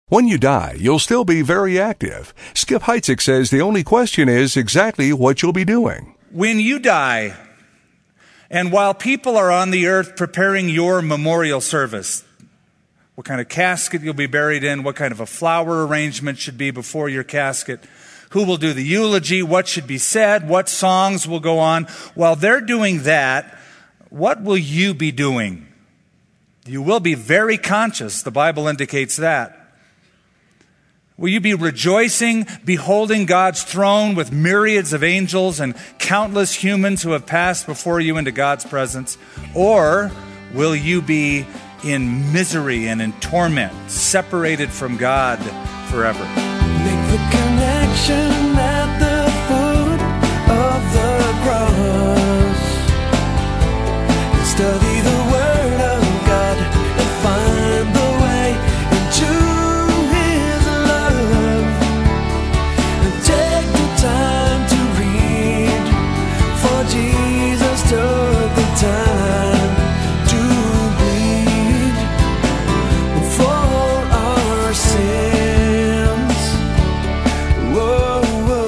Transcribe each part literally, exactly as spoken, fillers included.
When you die, you'll still be very active. Skip Heitzig says the only question is exactly what you'll be doing. When you die, and while people are on the earth preparing your memorial service, what kind of casket you'll be buried in, what kind of a flower arrangement should be before your casket, who will do the eulogy, what should be said, what songs will go on. While they're doing that, what will you be doing? You will be very conscious. The Bible indicates that. Will you be rejoicing, beholding God's throne with myriads of angels and countless humans who have passed before you into God's presence? Or will you be in misery and in torment, separated from God forever? Make the connection at the foot of the cross and study the Word of God and find the way into His love and take the time to read, for Jesus took the time to bleed for our sins. Whoa,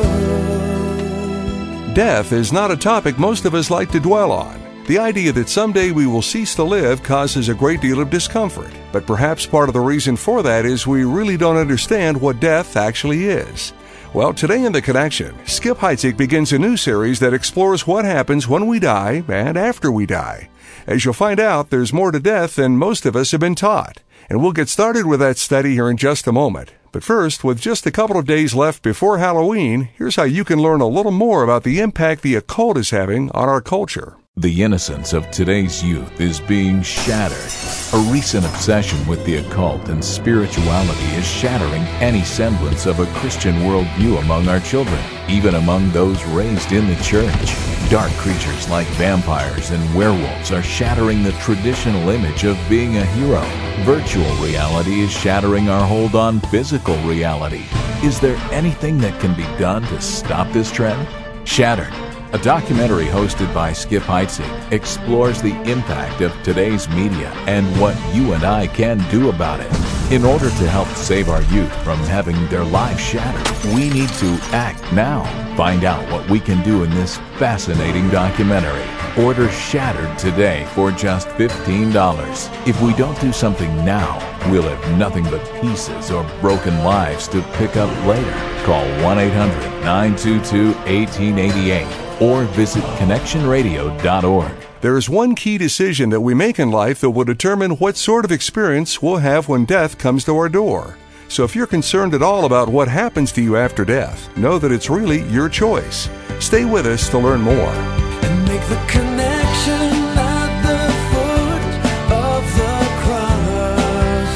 whoa. Death is not a topic most of us like to dwell on. The idea that someday we will cease to live causes a great deal of discomfort, but perhaps part of the reason for that is we really don't understand what death actually is. Well, today in The Connection, Skip Heitzig begins a new series that explores what happens when we die and after we die. As you'll find out, there's more to death than most of us have been taught, and we'll get started with that study here in just a moment. But first, with just a couple of days left before Halloween, here's how you can learn a little more about the impact the occult is having on our culture. The innocence of today's youth is being shattered. A recent obsession with the occult and spirituality is shattering any semblance of a Christian worldview among our children, even among those raised in the church. Dark creatures like vampires and werewolves are shattering the traditional image of being a hero. Virtual reality is shattering our hold on physical reality. Is there anything that can be done to stop this trend? Shattered, a documentary hosted by Skip Heitzig, explores the impact of today's media and what you and I can do about it. In order to help save our youth from having their lives shattered, we need to act now. Find out what we can do in this fascinating documentary. Order Shattered today for just fifteen dollars. If we don't do something now, we'll have nothing but pieces or broken lives to pick up later. Call one eight hundred nine two two one eight eight eight or visit connection radio dot org. There is one key decision that we make in life that will determine what sort of experience we'll have when death comes to our door. So if you're concerned at all about what happens to you after death, know that it's really your choice. Stay with us to learn more. And make the connection at the foot of the cross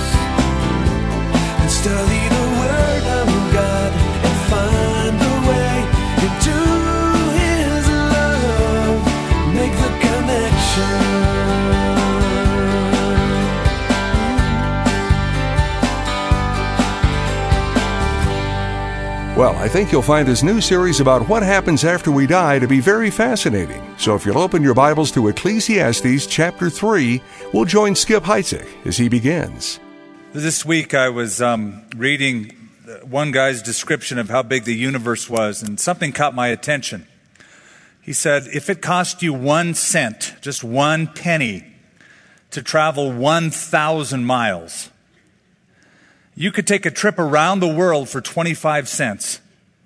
and study the Word of God and find the way into His love. Make the connection. Well, I think you'll find this new series about what happens after we die to be very fascinating. So if you'll open your Bibles to Ecclesiastes chapter three, we'll join Skip Heitzig as he begins. This week I was um, reading one guy's description of how big the universe was, and something caught my attention. He said, if it cost you one cent, just one penny, to travel one thousand miles, you could take a trip around the world for twenty-five cents.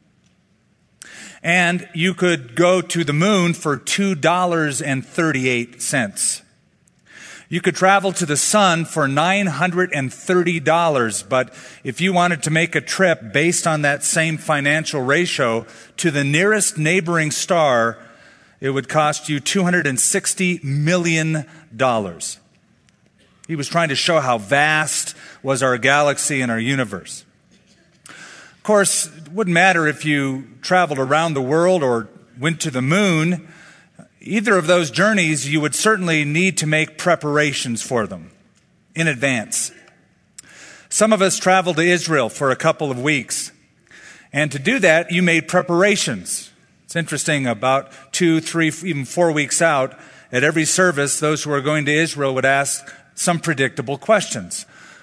And you could go to the moon for two dollars and thirty-eight cents. You could travel to the sun for nine hundred thirty dollars, but if you wanted to make a trip based on that same financial ratio to the nearest neighboring star, it would cost you two hundred sixty million dollars. He was trying to show how vast was our galaxy and our universe. Of course, it wouldn't matter if you traveled around the world or went to the moon. Either of those journeys, you would certainly need to make preparations for them in advance. Some of us traveled to Israel for a couple of weeks. And to do that, you made preparations. It's interesting, about two, three, even four weeks out, at every service, those who were going to Israel would ask some predictable questions.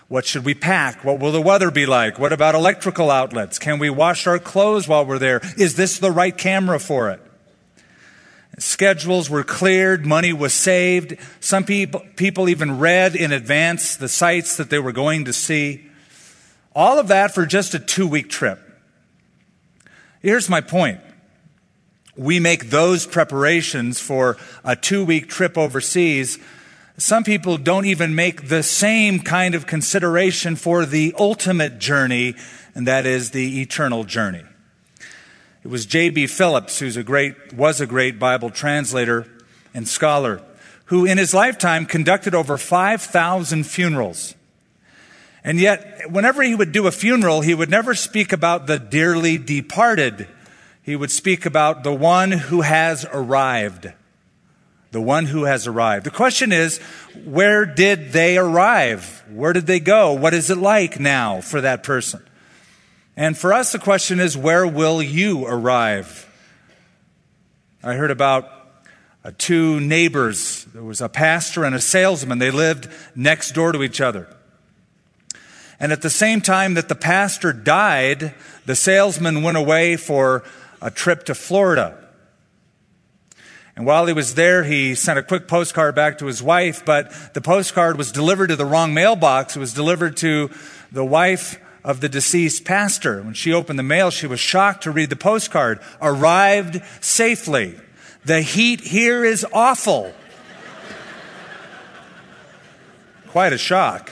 What should we pack? What will the weather be like? What about electrical outlets? Can we wash our clothes while we're there? Is this the right camera for it? Schedules were cleared, money was saved. Some people, people even read in advance the sites that they were going to see. All of that for just a two-week trip. Here's my point. We make those preparations for a two-week trip overseas. Some people don't even make the same kind of consideration for the ultimate journey, and that is the eternal journey. It was J B Phillips, who's a great, was a great Bible translator and scholar, who in his lifetime conducted over five thousand funerals. And yet, whenever he would do a funeral, he would never speak about the dearly departed. He would speak about the one who has arrived. The one who has arrived. The question is, where did they arrive? Where did they go? What is it like now for that person? And for us, the question is, where will you arrive? I heard about uh, two neighbors. There was a pastor and a salesman. They lived next door to each other. And at the same time that the pastor died, the salesman went away for a trip to Florida. And while he was there, he sent a quick postcard back to his wife, but the postcard was delivered to the wrong mailbox. It was delivered to the wife of the deceased pastor. When she opened the mail, she was shocked to read the postcard. Arrived safely. The heat here is awful. Quite a shock.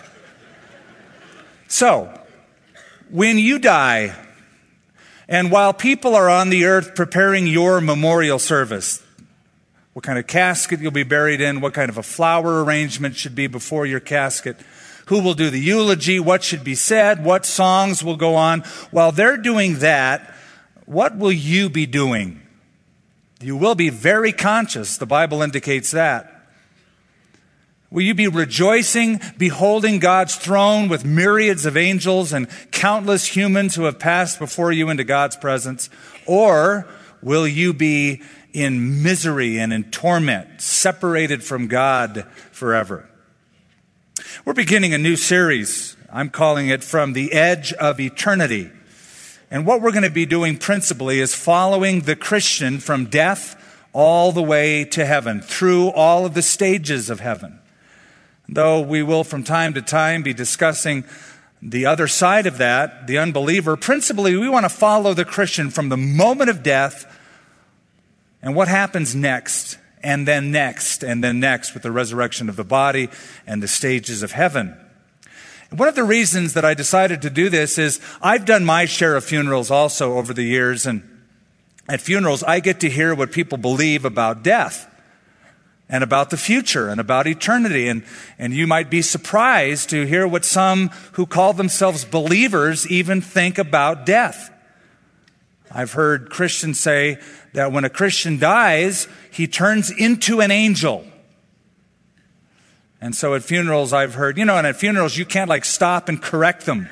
So, when you die, and while people are on the earth preparing your memorial service, what kind of casket you'll be buried in, what kind of a flower arrangement should be before your casket, who will do the eulogy, what should be said, what songs will go on. While they're doing that, what will you be doing? You will be very conscious. The Bible indicates that. Will you be rejoicing, beholding God's throne with myriads of angels and countless humans who have passed before you into God's presence? Or will you be in misery and in torment, separated from God forever? We're beginning a new series. I'm calling it From the Edge of Eternity. And what we're going to be doing principally is following the Christian from death all the way to heaven, through all of the stages of heaven. Though we will from time to time be discussing the other side of that, the unbeliever, principally we want to follow the Christian from the moment of death and what happens next, and then next, and then next with the resurrection of the body and the stages of heaven. And one of the reasons that I decided to do this is I've done my share of funerals also over the years, and at funerals I get to hear what people believe about death and about the future and about eternity. And, and you might be surprised to hear what some who call themselves believers even think about death. I've heard Christians say that when a Christian dies, he turns into an angel. And so at funerals I've heard, you know, and at funerals you can't like stop and correct them.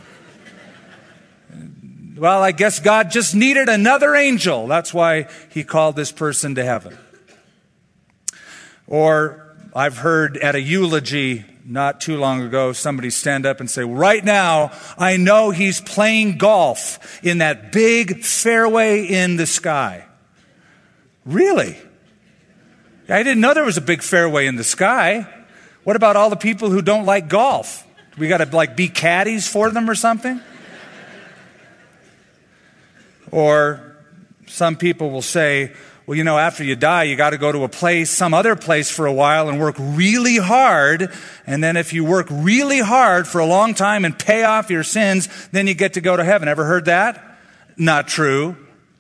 Well, I guess God just needed another angel. That's why he called this person to heaven. Or I've heard at a eulogy not too long ago, somebody stand up and say, right now, I know he's playing golf in that big fairway in the sky. Really? I didn't know there was a big fairway in the sky. What about all the people who don't like golf? We got to like be caddies for them or something? Or some people will say, well, you know, after you die, you got to go to a place, some other place for a while and work really hard. And then if you work really hard for a long time and pay off your sins, then you get to go to heaven. Ever heard that? Not true.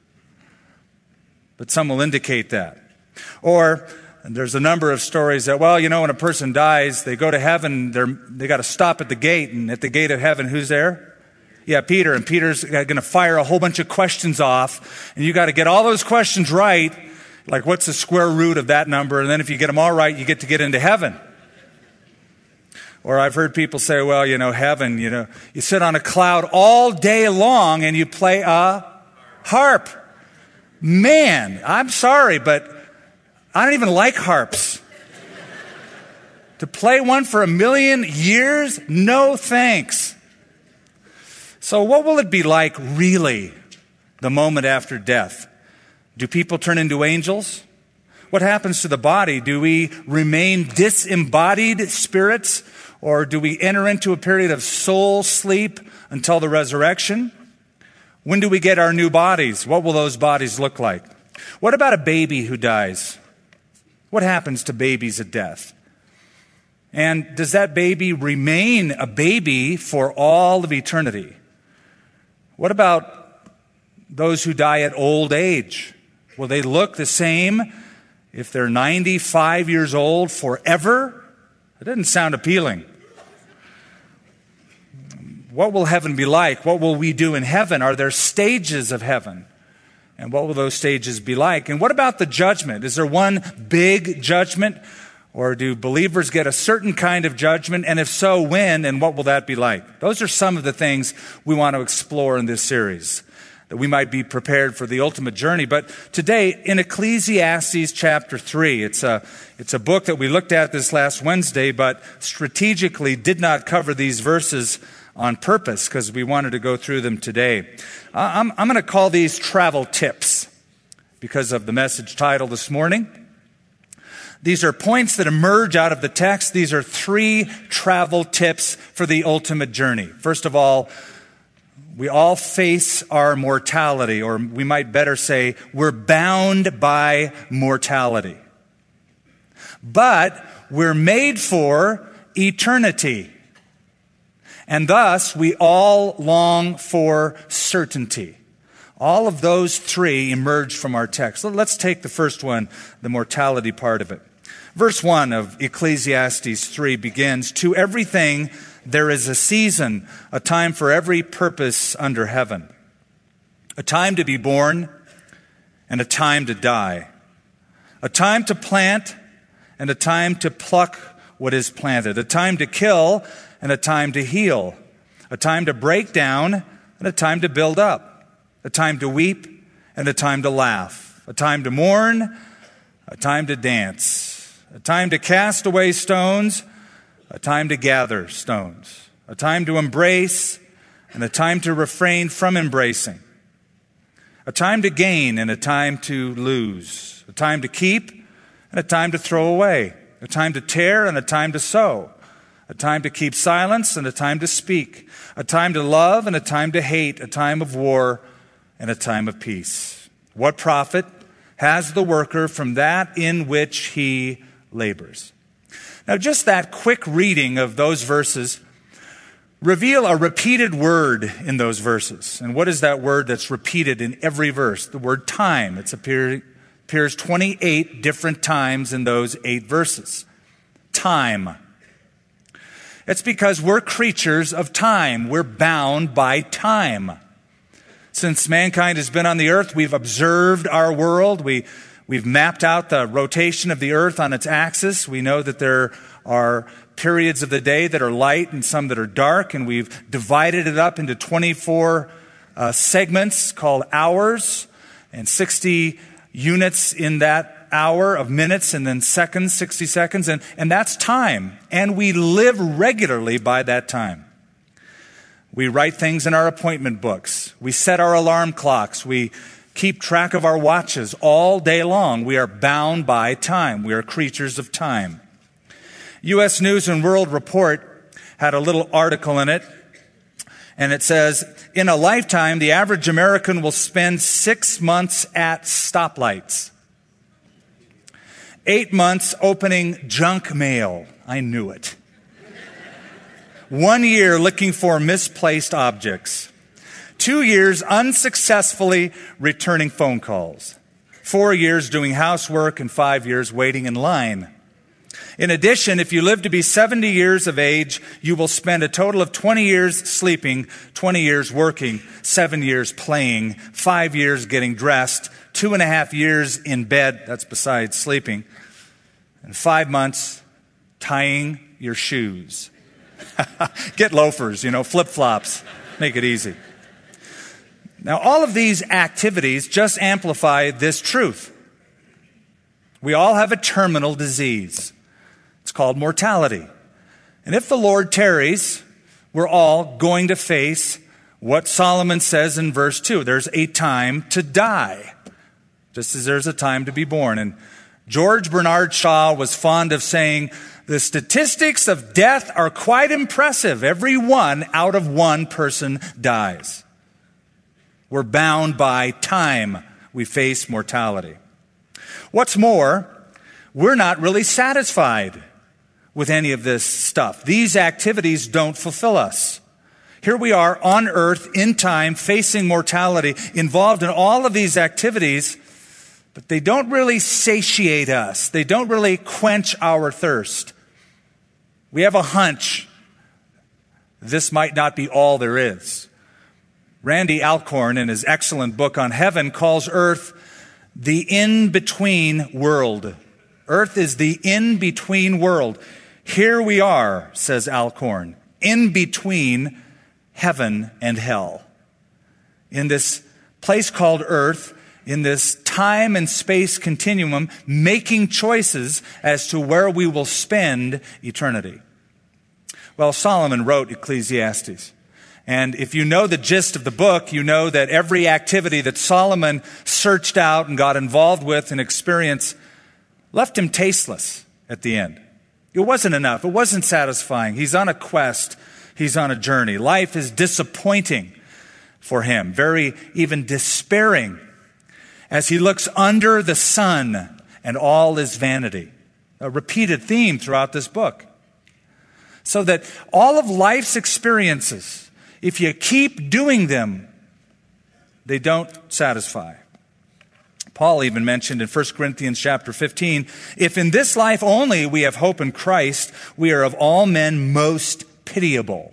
But some will indicate that. Or there's a number of stories that, well, you know, when a person dies, they go to heaven, they're, they got to stop at the gate. And at the gate of heaven, who's there? Yeah, Peter. And Peter's going to fire a whole bunch of questions off. And you got to get all those questions right. Like, what's the square root of that number? And then if you get them all right, you get to get into heaven. Or I've heard people say, well, you know, heaven, you know, you sit on a cloud all day long and you play a harp. Man, I'm sorry, but I don't even like harps. To play one for a million years? No thanks. So what will it be like, really, the moment after death? Do people turn into angels? What happens to the body? Do we remain disembodied spirits, or do we enter into a period of soul sleep until the resurrection? When do we get our new bodies? What will those bodies look like? What about a baby who dies? What happens to babies at death? And does that baby remain a baby for all of eternity? What about those who die at old age? Will they look the same if they're ninety-five years old forever? It doesn't sound appealing. What will heaven be like? What will we do in heaven? Are there stages of heaven? And what will those stages be like? And what about the judgment? Is there one big judgment? Or do believers get a certain kind of judgment? And if so, when and what will that be like? Those are some of the things we want to explore in this series, that we might be prepared for the ultimate journey. But today, in Ecclesiastes chapter three, it's a, it's a book that we looked at this last Wednesday, but strategically did not cover these verses on purpose because we wanted to go through them today. I'm, I'm going to call these travel tips because of the message title this morning. These are points that emerge out of the text. These are three travel tips for the ultimate journey. First of all, we all face our mortality, or we might better say, we're bound by mortality. But we're made for eternity. And thus, we all long for certainty. All of those three emerge from our text. Let's take the first one, the mortality part of it. Verse one of Ecclesiastes three begins, "To everything there is a season, a time for every purpose under heaven. A time to be born and a time to die. A time to plant and a time to pluck what is planted. A time to kill and a time to heal. A time to break down and a time to build up. A time to weep and a time to laugh. A time to mourn, a time to dance. A time to cast away stones, a time to gather stones. A time to embrace and a time to refrain from embracing. A time to gain and a time to lose. A time to keep and a time to throw away. A time to tear and a time to sow. A time to keep silence and a time to speak. A time to love and a time to hate. A time of war and a time of peace. What profit has the worker from that in which he labors?" Now, just that quick reading of those verses reveal a repeated word in those verses. And what is that word that's repeated in every verse? The word time. It appear, appears twenty-eight different times in those eight verses. Time. It's because we're creatures of time. We're bound by time. Since mankind has been on the earth, we've observed our world. We We've mapped out the rotation of the earth on its axis. We know that there are periods of the day that are light and some that are dark, and we've divided it up into twenty-four uh, segments called hours, and sixty units in that hour of minutes, and then seconds, sixty seconds, and, and that's time. And we live regularly by that time. We write things in our appointment books. We set our alarm clocks. We keep track of our watches all day long. We are bound by time. We are creatures of time. U S News and World Report had a little article in it, and it says, "In a lifetime, the average American will spend six months at stoplights. Eight months opening junk mail." I knew it. One year looking for misplaced objects. Two years unsuccessfully returning phone calls. Four years doing housework and five years waiting in line. In addition, if you live to be seventy years of age, you will spend a total of twenty years sleeping, twenty years working, seven years playing, five years getting dressed, two and a half years in bed, that's besides sleeping, and five months tying your shoes. Get loafers, you know, flip-flops. Make it easy. Now, all of these activities just amplify this truth. We all have a terminal disease. It's called mortality. And if the Lord tarries, we're all going to face what Solomon says in verse two. There's a time to die, just as there's a time to be born. And George Bernard Shaw was fond of saying, the statistics of death are quite impressive. Every one out of one person dies. We're bound by time. We face mortality. What's more, we're not really satisfied with any of this stuff. These activities don't fulfill us. Here we are on earth, in time, facing mortality, involved in all of these activities, but they don't really satiate us. They don't really quench our thirst. We have a hunch this might not be all there is. Randy Alcorn, in his excellent book on heaven, calls earth the in-between world. Earth is the in-between world. Here we are, says Alcorn, in between heaven and hell. In this place called earth, in this time and space continuum, making choices as to where we will spend eternity. Well, Solomon wrote Ecclesiastes. And if you know the gist of the book, you know that every activity that Solomon searched out and got involved with and experienced left him tasteless at the end. It wasn't enough. It wasn't satisfying. He's on a quest. He's on a journey. Life is disappointing for him, very even despairing, as he looks under the sun and all is vanity. A repeated theme throughout this book. So that all of life's experiences, if you keep doing them, they don't satisfy. Paul even mentioned in First Corinthians chapter fifteen, if in this life only we have hope in Christ, we are of all men most pitiable.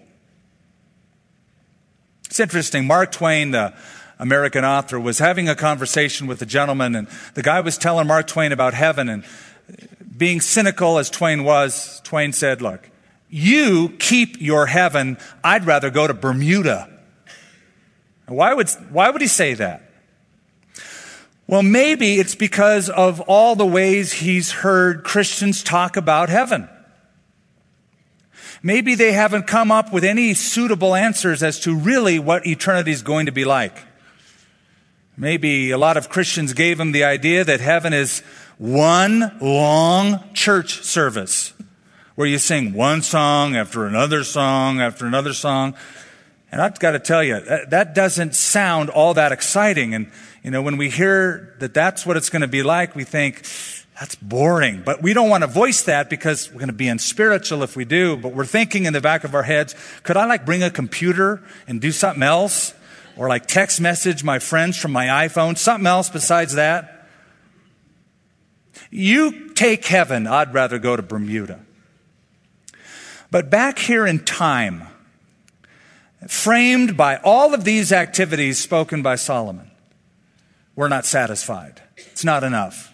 It's interesting. Mark Twain, the American author, was having a conversation with a gentleman, and the guy was telling Mark Twain about heaven, and being cynical as Twain was, Twain said, look, you keep your heaven. I'd rather go to Bermuda. Why would, why would he say that? Well, maybe it's because of all the ways he's heard Christians talk about heaven. Maybe they haven't come up with any suitable answers as to really what eternity is going to be like. Maybe a lot of Christians gave him the idea that heaven is one long church service where you sing one song after another song after another song. And I've got to tell you, that, that doesn't sound all that exciting. And, you know, when we hear that that's what it's going to be like, we think, that's boring. But we don't want to voice that because we're going to be unspiritual if we do. But we're thinking in the back of our heads, could I like bring a computer and do something else? Or like text message my friends from my iPhone, something else besides that? You take heaven, I'd rather go to Bermuda. But back here in time, framed by all of these activities spoken by Solomon, we're not satisfied. It's not enough.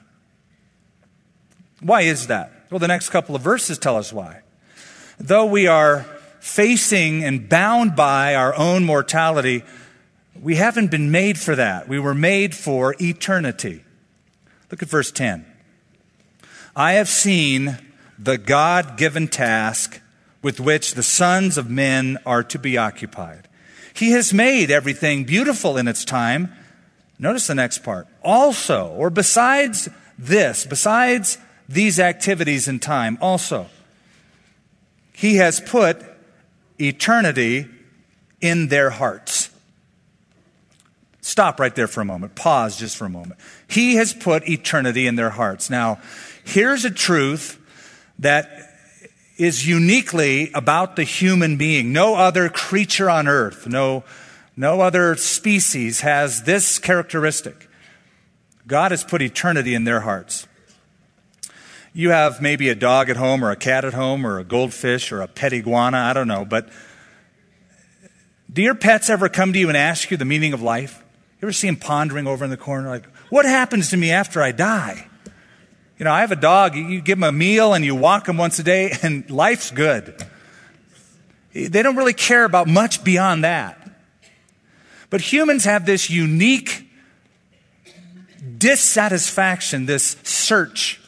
Why is that? Well, the next couple of verses tell us why. Though we are facing and bound by our own mortality, we haven't been made for that. We were made for eternity. Look at verse ten. I have seen the God-given task with which the sons of men are to be occupied. He has made everything beautiful in its time. Notice the next part. Also, or besides this, besides these activities in time, also, He has put eternity in their hearts. Stop right there for a moment. Pause just for a moment. He has put eternity in their hearts. Now, here's a truth that is uniquely about the human being. No other creature on earth, no, no other species has this characteristic. God has put eternity in their hearts. You have maybe a dog at home or a cat at home or a goldfish or a pet iguana, I don't know, but do your pets ever come to you and ask you the meaning of life? You ever see them pondering over in the corner like, what happens to me after I die? You know, I have a dog, you give him a meal and you walk him once a day and life's good. They don't really care about much beyond that. But humans have this unique dissatisfaction, this search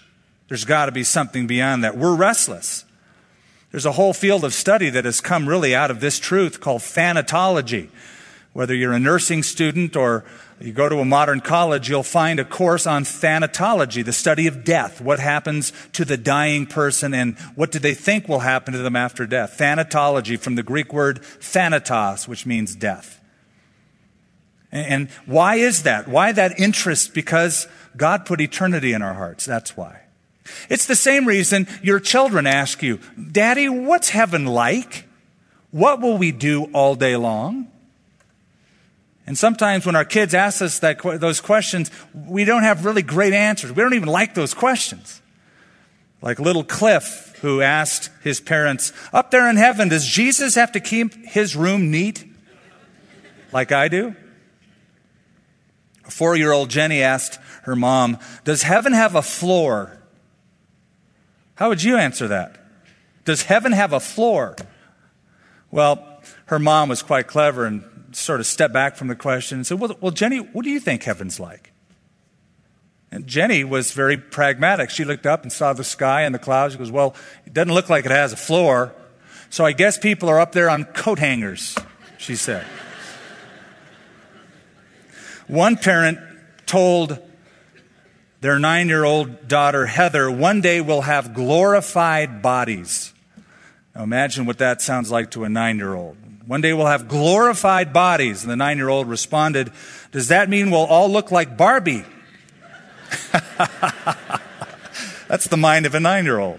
There's got to be something beyond that. We're restless. There's a whole field of study that has come really out of this truth called thanatology. Whether you're a nursing student or you go to a modern college, you'll find a course on thanatology, the study of death. What happens to the dying person and what do they think will happen to them after death? Thanatology, from the Greek word thanatos, which means death. And why is that? Why that interest? Because God put eternity in our hearts. That's why. It's the same reason your children ask you, Daddy, what's heaven like? What will we do all day long? And sometimes when our kids ask us that, those questions, we don't have really great answers. We don't even like those questions. Like little Cliff, who asked his parents, up there in heaven, does Jesus have to keep his room neat like I do? A four-year-old Jenny asked her mom, does heaven have a floor? How would you answer that? Does heaven have a floor? Well, her mom was quite clever and sort of stepped back from the question and said, well, well, Jenny, what do you think heaven's like? And Jenny was very pragmatic. She looked up and saw the sky and the clouds. She goes, well, it doesn't look like it has a floor, so I guess people are up there on coat hangers, she said. One parent told their nine-year-old daughter, Heather, one day we'll have glorified bodies. Now imagine what that sounds like to a nine-year-old. One day we'll have glorified bodies. And the nine-year-old responded, does that mean we'll all look like Barbie? That's the mind of a nine-year-old.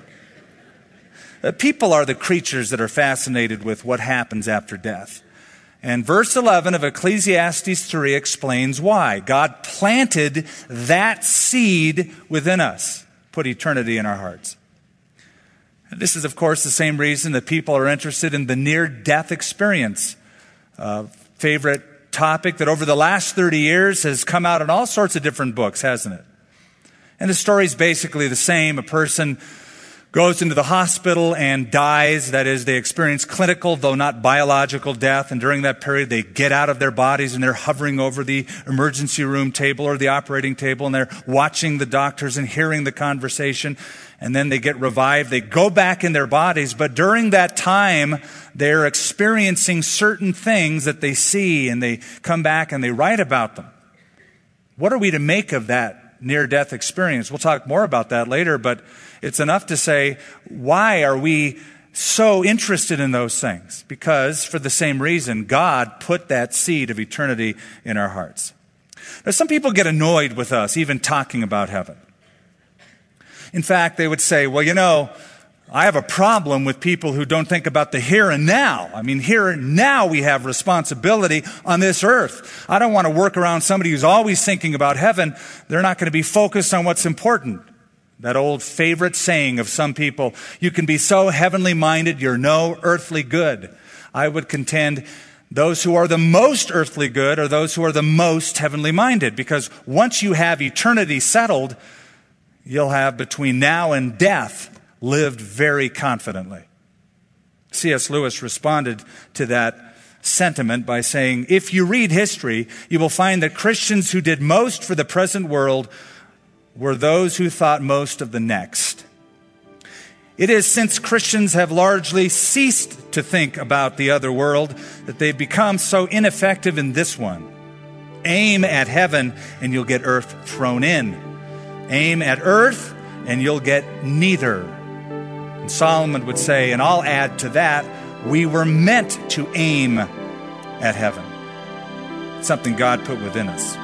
People are the creatures that are fascinated with what happens after death. And verse eleven of Ecclesiastes three explains why. God planted that seed within us, put eternity in our hearts. This is, of course, the same reason that people are interested in the near-death experience. Uh, favorite topic that over the last thirty years has come out in all sorts of different books, hasn't it? And the story's basically the same. A person goes into the hospital and dies. That is, they experience clinical, though not biological death. And during that period, they get out of their bodies and they're hovering over the emergency room table or the operating table, and they're watching the doctors and hearing the conversation. And then they get revived. They go back in their bodies. But during that time, they're experiencing certain things that they see, and they come back and they write about them. What are we to make of that near-death experience? We'll talk more about that later, but it's enough to say, why are we so interested in those things? Because, for the same reason, God put that seed of eternity in our hearts. Now, some people get annoyed with us even talking about heaven. In fact, they would say, well, you know, I have a problem with people who don't think about the here and now. I mean, here and now we have responsibility on this earth. I don't want to work around somebody who's always thinking about heaven. They're not going to be focused on what's important. That old favorite saying of some people, you can be so heavenly minded, you're no earthly good. I would contend those who are the most earthly good are those who are the most heavenly minded, because once you have eternity settled, you'll have between now and death lived very confidently. C S Lewis responded to that sentiment by saying, if you read history, you will find that Christians who did most for the present world were those who thought most of the next. It is since Christians have largely ceased to think about the other world that they've become so ineffective in this one. Aim at heaven and you'll get earth thrown in. Aim at earth and you'll get neither. And Solomon would say, and I'll add to that, we were meant to aim at heaven. It's something God put within us.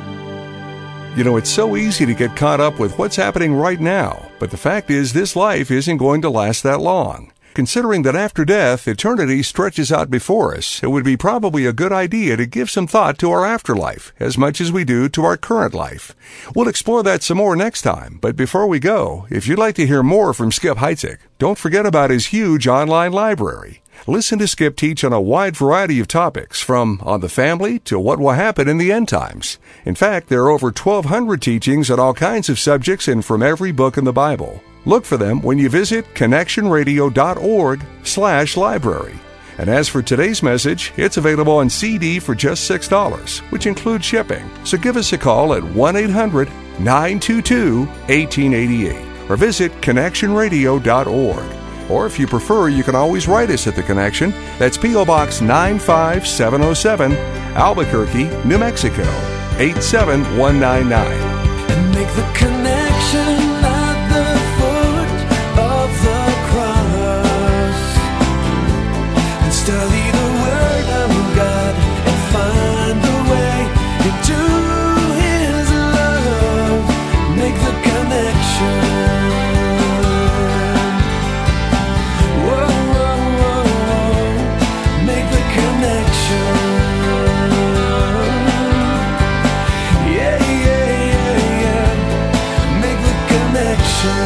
You know, it's so easy to get caught up with what's happening right now, but the fact is this life isn't going to last that long. Considering that after death, eternity stretches out before us, it would be probably a good idea to give some thought to our afterlife, as much as we do to our current life. We'll explore that some more next time, but before we go, if you'd like to hear more from Skip Heitzig, don't forget about his huge online library. Listen to Skip teach on a wide variety of topics, from on the family to what will happen in the end times. In fact, there are over twelve hundred teachings on all kinds of subjects and from every book in the Bible. Look for them when you visit connectionradio.org slash library. And as for today's message, it's available on C D for just six dollars, which includes shipping. So give us a call at one eight hundred nine two two one eight eight eight. or visit connection radio dot org. Or if you prefer, you can always write us at The Connection. That's P O. Box nine five seven oh seven, Albuquerque, New Mexico, eight seven one nine nine. And make the connection at the foot of the cross. And study the Word of God and find the way into His love. Make the connection. Whoa, whoa, whoa, whoa. Make the connection. Yeah, yeah, yeah, yeah. Make the connection.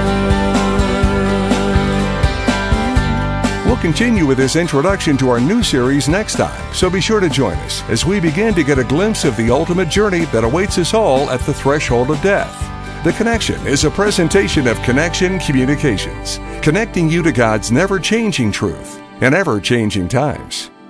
We'll continue with this introduction to our new series next time, so be sure to join us as we begin to get a glimpse of the ultimate journey that awaits us all at the threshold of death. The Connection is a presentation of Connection Communications, connecting you to God's never-changing truth in ever-changing times.